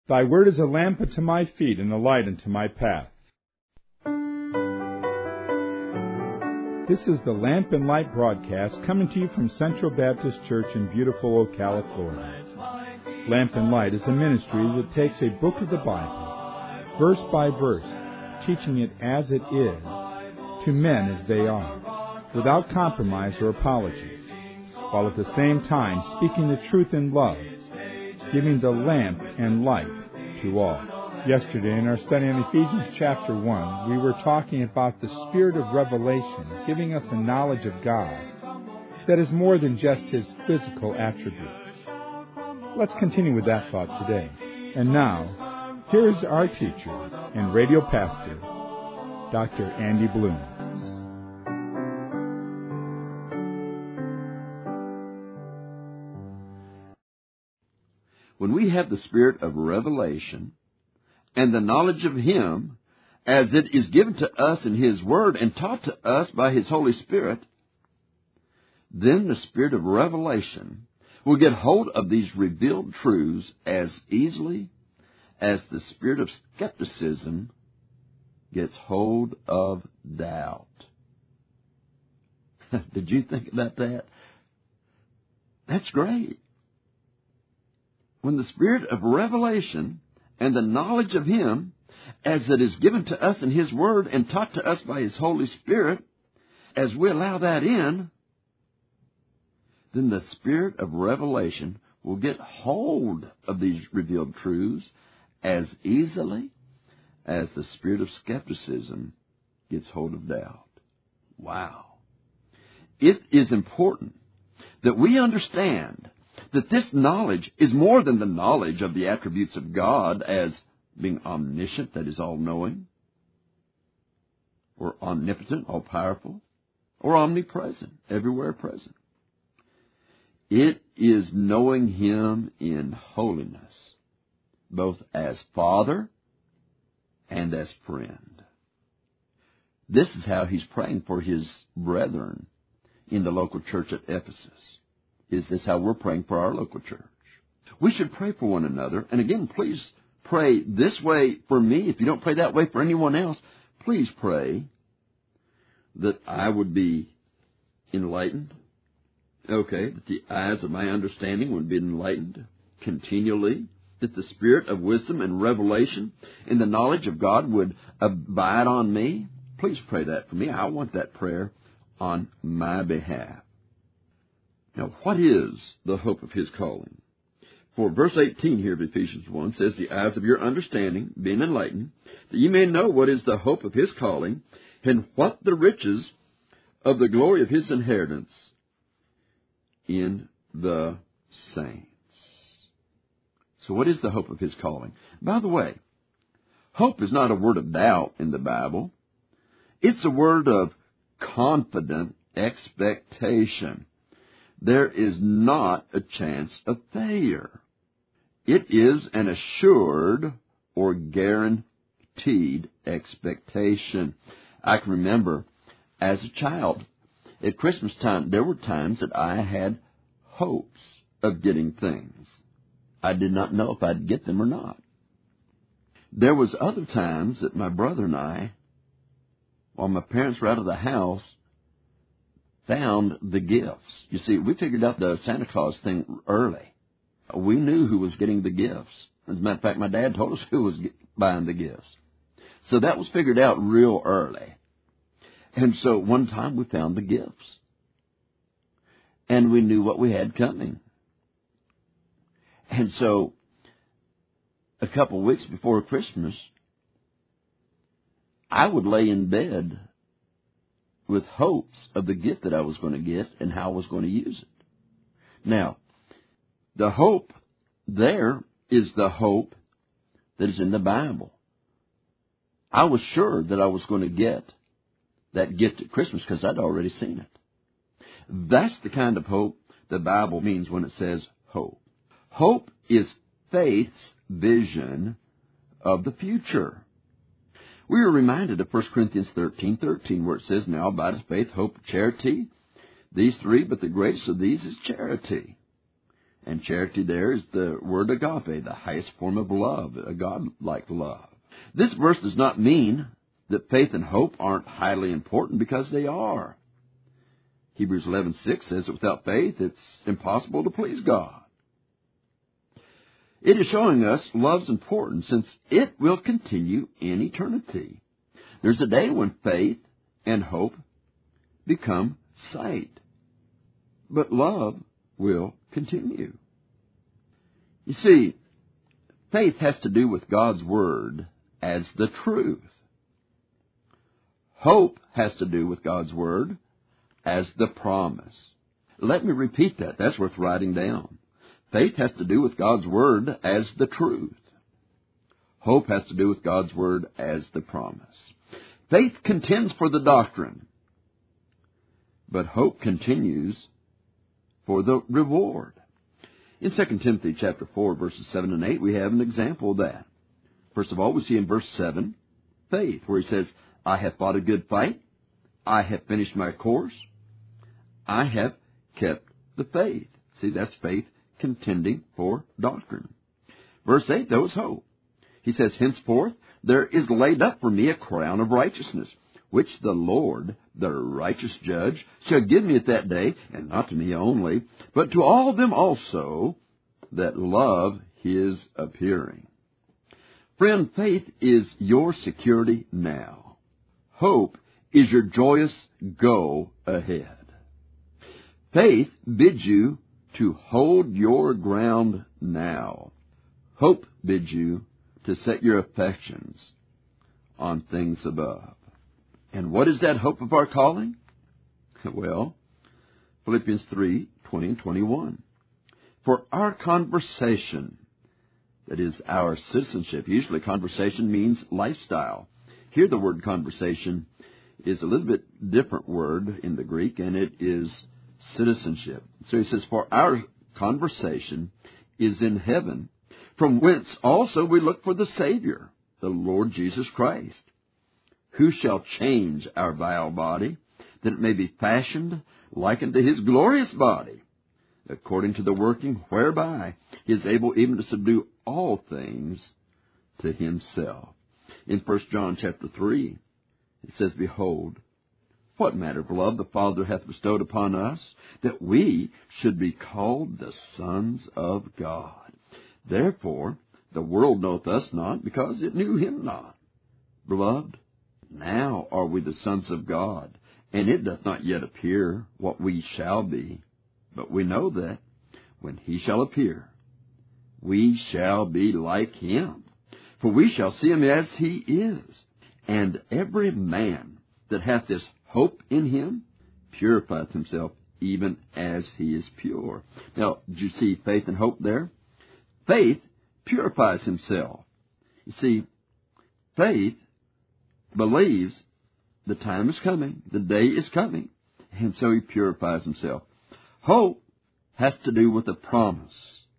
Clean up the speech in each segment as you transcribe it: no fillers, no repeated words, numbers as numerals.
Thy word is a lamp unto my feet and a light unto my path. This is the Lamp and Light broadcast coming to you from Central Baptist Church in beautiful Ocala, Florida. Lamp and Light is a ministry that takes a book of the Bible, verse by verse, teaching it as it is, to men as they are, without compromise or apologies, while at the same time speaking the truth in love, giving the lamp and light to all. Yesterday, in our study on Ephesians chapter 1, we were talking about the spirit of revelation, giving us a knowledge of God that is more than just His physical attributes. Let's continue with that thought today. And now, here is our teacher and radio pastor, Dr. Andy Bloom. When we have the spirit of revelation and the knowledge of Him, as it is given to us in His Word and taught to us by His Holy Spirit, then the spirit of revelation will get hold of these revealed truths as easily as the spirit of skepticism gets hold of doubt. Did you think about that? That's great. When the spirit of revelation and the knowledge of Him, as it is given to us in His Word and taught to us by His Holy Spirit, as we allow that in, then the spirit of revelation will get hold of these revealed truths as easily as the spirit of skepticism gets hold of doubt. Wow. It is important that we understand that this knowledge is more than the knowledge of the attributes of God as being omniscient, that is all-knowing, or omnipotent, all-powerful, or omnipresent, everywhere present. It is knowing Him in holiness, both as Father and as friend. This is how He's praying for His brethren in the local church at Ephesus. Is this how we're praying for our local church? We should pray for one another. And again, please pray this way for me. If you don't pray that way for anyone else, please pray that I would be enlightened. Okay, that the eyes of my understanding would be enlightened continually. That the spirit of wisdom and revelation and the knowledge of God would abide on me. Please pray that for me. I want that prayer on my behalf. Now, what is the hope of His calling? For verse 18 here of Ephesians 1 says, the eyes of your understanding being enlightened, that ye may know what is the hope of His calling, and what the riches of the glory of His inheritance in the saints. So what is the hope of His calling? By the way, hope is not a word of doubt in the Bible. It's a word of confident expectation. There is not a chance of failure. It is an assured or guaranteed expectation. I can remember as a child, at Christmas time, there were times that I had hopes of getting things. I did not know if I'd get them or not. There was other times that my brother and I, while my parents were out of the house, found the gifts. You see, we figured out the Santa Claus thing early. We knew who was getting the gifts. As a matter of fact, my dad told us who was buying the gifts. So that was figured out real early. And so one time we found the gifts. And we knew what we had coming. And so a couple of weeks before Christmas, I would lay in bed with hopes of the gift that I was going to get and how I was going to use it. Now, the hope there is the hope that is in the Bible. I was sure that I was going to get that gift at Christmas because I'd already seen it. That's the kind of hope the Bible means when it says hope. Hope is faith's vision of the future. We are reminded of 1 Corinthians 13:13, where it says, now abideth faith, hope, charity. These three, but the greatest of these is charity. And charity there is the word agape, the highest form of love, a God-like love. This verse does not mean that faith and hope aren't highly important, because they are. Hebrews 11:6 says that without faith it's impossible to please God. It is showing us love's importance, since it will continue in eternity. There's a day when faith and hope become sight, but love will continue. You see, faith has to do with God's Word as the truth. Hope has to do with God's Word as the promise. Let me repeat that. That's worth writing down. Faith has to do with God's Word as the truth. Hope has to do with God's Word as the promise. Faith contends for the doctrine, but hope continues for the reward. In 2 Timothy chapter 4, verses 7 and 8, we have an example of that. First of all, we see in verse 7, faith, where he says, I have fought a good fight, I have finished my course, I have kept the faith. See, that's faith contending for doctrine. Verse 8, though, is hope. He says, henceforth there is laid up for me a crown of righteousness, which the Lord, the righteous judge, shall give me at that day, and not to me only, but to all them also that love his appearing. Friend, faith is your security now. Hope is your joyous go ahead. Faith bids you to hold your ground now. Hope bids you to set your affections on things above. And what is that hope of our calling? Well, Philippians 3:20 and 21. For our conversation, that is our citizenship. Usually conversation means lifestyle. Here the word conversation is a little bit different word in the Greek, and it is citizenship. So he says, for our conversation is in heaven, from whence also we look for the Savior, the Lord Jesus Christ, who shall change our vile body, that it may be fashioned like unto his glorious body, according to the working whereby he is able even to subdue all things to himself. In 1 John chapter 3, it says, behold, what manner of love the Father hath bestowed upon us, that we should be called the sons of God. Therefore the world knoweth us not, because it knew him not. Beloved, now are we the sons of God, and it doth not yet appear what we shall be. But we know that when he shall appear, we shall be like him, for we shall see him as he is. And every man that hath this hope in him purifieth himself even as he is pure. Now, did you see faith and hope there? Faith purifies himself. You see, faith believes the time is coming, the day is coming, and so he purifies himself. Hope has to do with the promise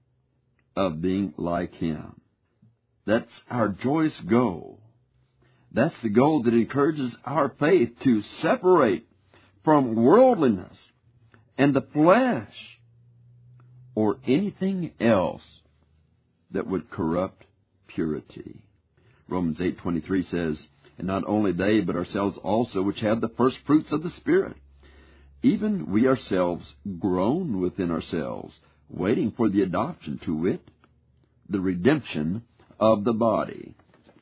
of being like him. That's our joyous goal. That's the goal that encourages our faith to separate from worldliness and the flesh or anything else that would corrupt purity. Romans 8:23 says, and not only they, but ourselves also, which have the first fruits of the Spirit, even we ourselves groan within ourselves, waiting for the adoption, to wit, the redemption of the body.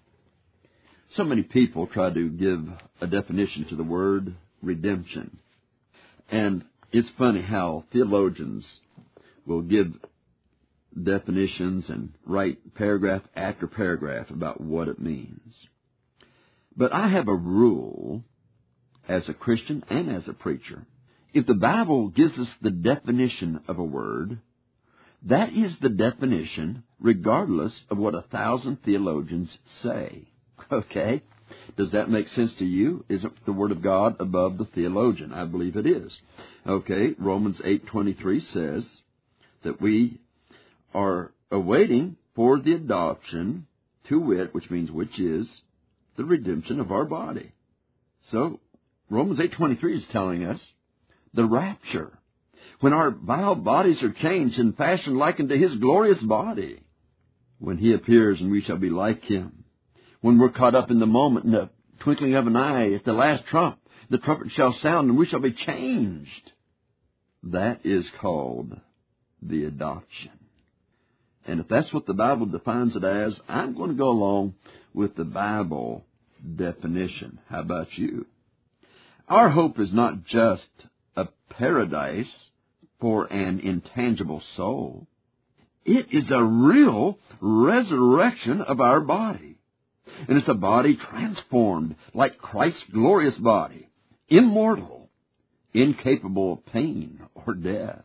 So many people try to give a definition to the word redemption. And it's funny how theologians will give definitions and write paragraph after paragraph about what it means. But I have a rule as a Christian and as a preacher. If the Bible gives us the definition of a word, that is the definition regardless of what 1,000 theologians say. Okay? Does that make sense to you? Is the Word of God above the theologian? I believe it is. Okay, Romans 8:23 says that we are awaiting for the adoption, to wit, which means which is the redemption of our body. So Romans 8:23 is telling us the rapture. when our vile bodies are changed and fashioned like unto His glorious body, when He appears and we shall be like Him, when we're caught up in the moment, in the twinkling of an eye, at the last trump, the trumpet shall sound and we shall be changed. That is called the adoption. And if that's what the Bible defines it as, I'm going to go along with the Bible definition. How about you? Our hope is not just a paradise for an intangible soul. It is a real resurrection of our body. And it's a body transformed like Christ's glorious body, immortal, incapable of pain or death,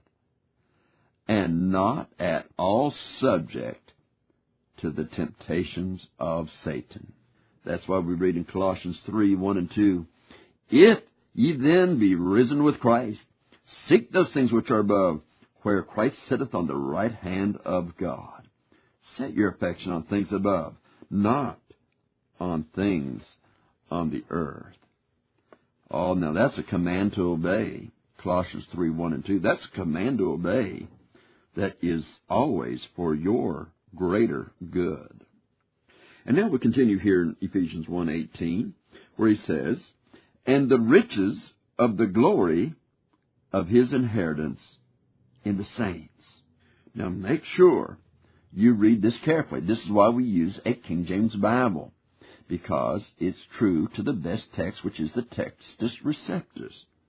and not at all subject to the temptations of Satan. That's why we read in Colossians 3, 1 and 2, If ye then be risen with Christ, seek those things which are above, where Christ sitteth on the right hand of God. Set your affection on things above, not on things on the earth. Oh, now that's a command to obey. Colossians 3, 1 and 2. That's a command to obey that is always for your greater good. And now we continue here in Ephesians 1:18, where he says, And the riches of the glory of His inheritance in the saints. Now make sure you read this carefully. This is why we use a King James Bible, because it's true to the best text, which is the Textus Receptus.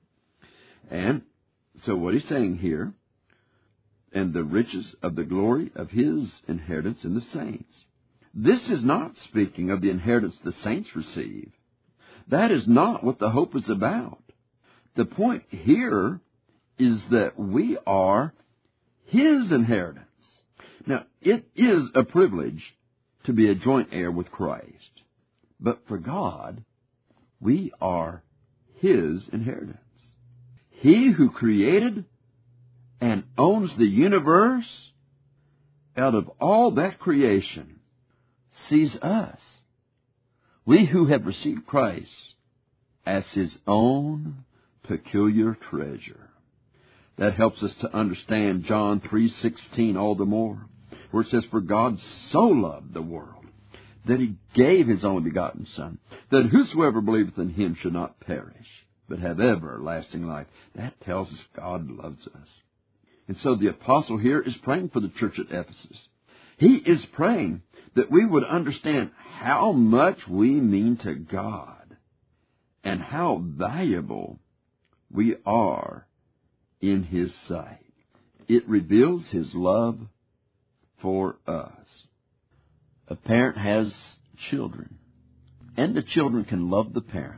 And so what he's saying here, and the riches of the glory of His inheritance in the saints. This is not speaking of the inheritance the saints receive. That is not what the hope is about. The point here is that we are His inheritance. Now, it is a privilege to be a joint heir with Christ. But for God, we are His inheritance. He who created and owns the universe, out of all that creation, sees us, we who have received Christ, as His own peculiar treasure. That helps us to understand John 3:16 all the more, where it says, For God so loved the world, that He gave His only begotten Son, that whosoever believeth in Him should not perish, but have everlasting life. That tells us God loves us. And so the apostle here is praying for the church at Ephesus. He is praying that we would understand how much we mean to God and how valuable we are in His sight. It reveals His love for us. A parent has children, and the children can love the parent.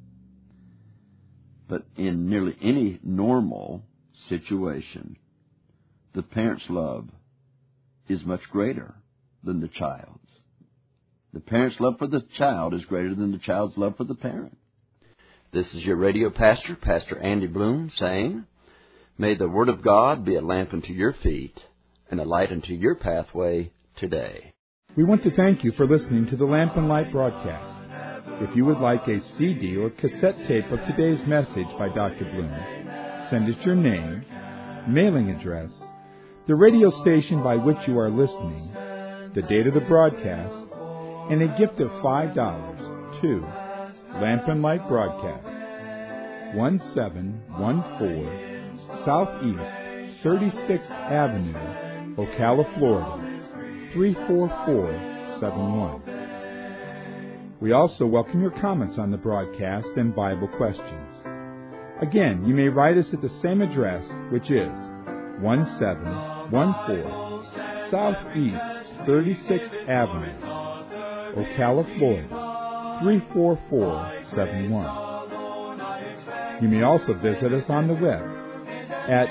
But in nearly any normal situation, the parent's love is much greater than the child's. The parent's love for the child is greater than the child's love for the parent. This is your radio pastor, Pastor Andy Bloom, saying, May the Word of God be a lamp unto your feet and a light unto your pathway today. We want to thank you for listening to the Lamp and Light broadcast. If you would like a CD or cassette tape of today's message by Dr. Bloom, send us your name, mailing address, the radio station by which you are listening, the date of the broadcast, and a gift of $5 to Lamp and Light Broadcast, 1714 Southeast 36th Avenue, Ocala, Florida, 34471. We also welcome your comments on the broadcast and Bible questions. Again, you may write us at the same address, which is 1714 Southeast 36th Avenue, Ocala, Florida, 34471. You may also visit us on the web at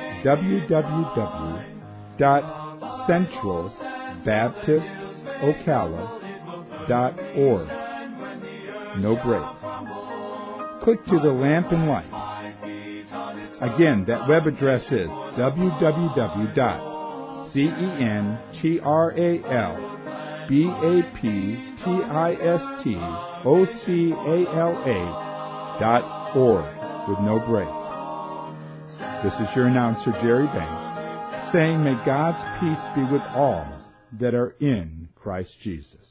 www.centralbaptistocala.org. No breaks. Click to the Lamp and Light. Again, that web address is www.centralbaptistocala.org with no break. This is your announcer, Jerry Banks, saying may God's peace be with all that are in Christ Jesus.